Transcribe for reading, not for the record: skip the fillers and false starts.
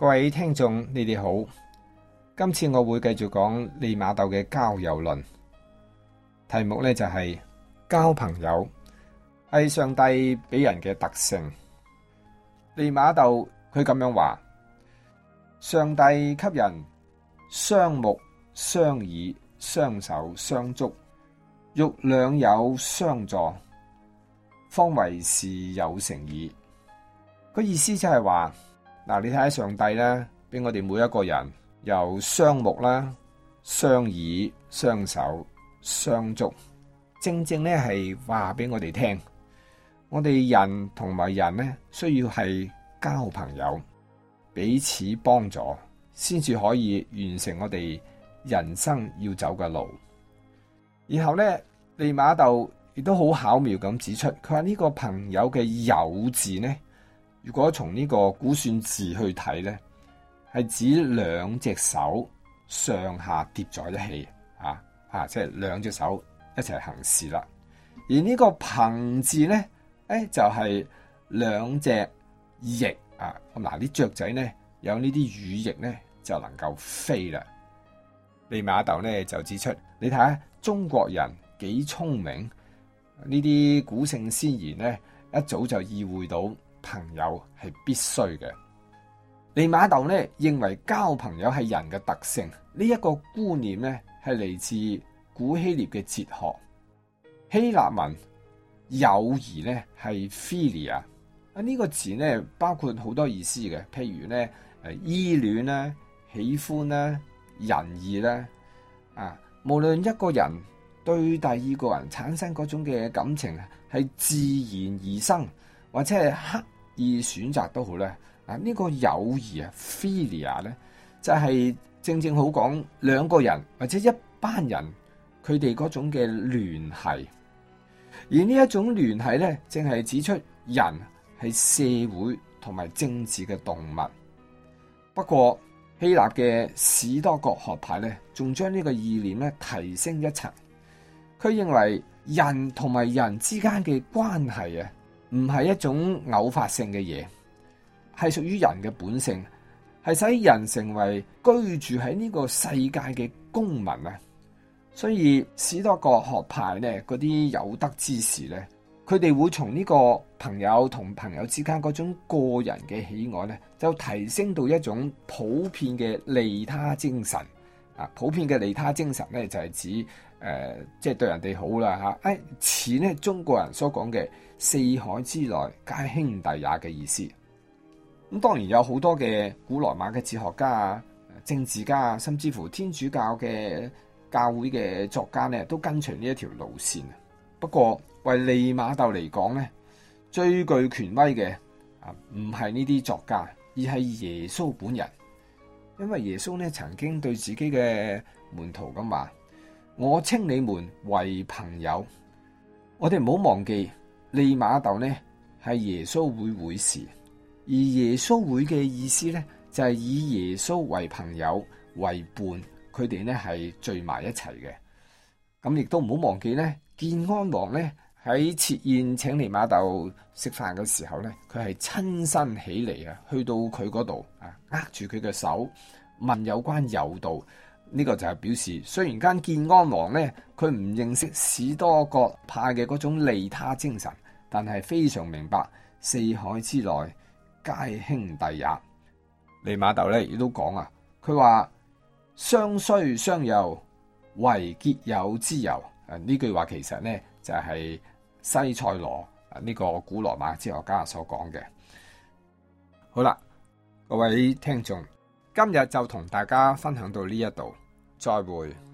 各位聽眾，你哋好。今次我會繼續講利瑪竇嘅交友論，題目呢就係交朋友係上帝俾人嘅特性。利瑪竇佢咁樣話：上帝給人雙目、雙耳、雙手、雙足，欲兩有相助，方為是有成矣。個意思就係話，嗱，你睇下上帝咧，俾我哋每一個人有雙目啦、雙耳、雙手、雙足，正正咧係話俾我哋聽，我哋人同埋人咧需要係交朋友，彼此幫助，先至可以完成我哋人生要走嘅路。然後咧，利瑪竇亦都好巧妙咁指出，佢話呢個朋友嘅友字呢，如果從呢個估算字去睇呢，係指兩隻手上下疊在一起，即係兩隻手一齊行事啦。而呢個朋字呢，就係兩隻翼啊。咁嗱，啲雀仔呢，有呢啲羽翼呢，就能夠飛啦。利瑪竇呢就指出，你睇下中國人幾聰明，呢啲古聖先賢呢，一早就意會到朋友係必須嘅。利瑪竇呢認為交朋友係人嘅特性，呢一個觀念呢係嚟自古希臘嘅哲學。希臘文友誼呢係 philia， 呢個字呢包括好多意思嘅，譬如呢依戀啦、喜歡啦、仁義啦，無論一個人對第二個人產生嗰種嘅感情係自然而生，或者係刻意選擇都好咧。呢個友誼philia 咧，就係正正好講兩個人或者一班人佢哋嗰種嘅聯繫。而呢一種聯繫咧，正係指出人係社會同埋政治嘅動物。不過希臘嘅史多葛學派咧，仲將呢個意念咧提升一層。佢認為人同埋人之間嘅關係唔係一種偶發性嘅嘢，係屬於人嘅本性，係使人成為居住喺呢個世界嘅公民啊！所以史多葛學派呢，嗰啲有德之士呢，佢哋會從呢個朋友同朋友之間嗰種個人嘅喜愛呢，就提升到一種普遍嘅利他精神啊！普遍嘅利他精神呢，就係指即係對人哋好啦吓，似呢中國人所講嘅四海之內皆兄弟也嘅意思。咁當然有好多嘅古羅馬嘅哲學家啊、政治家啊，甚至乎天主教嘅教會嘅作家呢，都跟隨呢一條路線。不過為利瑪竇嚟講呢，最具權威嘅唔係呢啲作家，而係耶穌本人。因為耶穌呢曾經對自己嘅門徒咁話：我稱你們為朋友。我哋唔好忘記利瑪竇呢係耶穌會士，而耶穌會嘅意思呢，就係以耶穌為朋友為伴，佢哋呢係聚埋一齊嘅。咁亦都唔好忘記呢，建安王呢喺設宴請利瑪竇食飯嘅時候呢，佢係親身起嚟去到佢嗰度握住佢嘅手，問有關友道。呢個就係表示，雖然間建安王呢，佢唔認識史多葛派嘅嗰種利他精神，但係非常明白四海之內皆兄弟也。利瑪竇呢亦都講佢話相須相友，為結友之友。呢句話其實呢就係西塞羅呢個古羅馬哲學家所講嘅。好啦，各位聽眾，今日就同大家分享到呢一度，再會。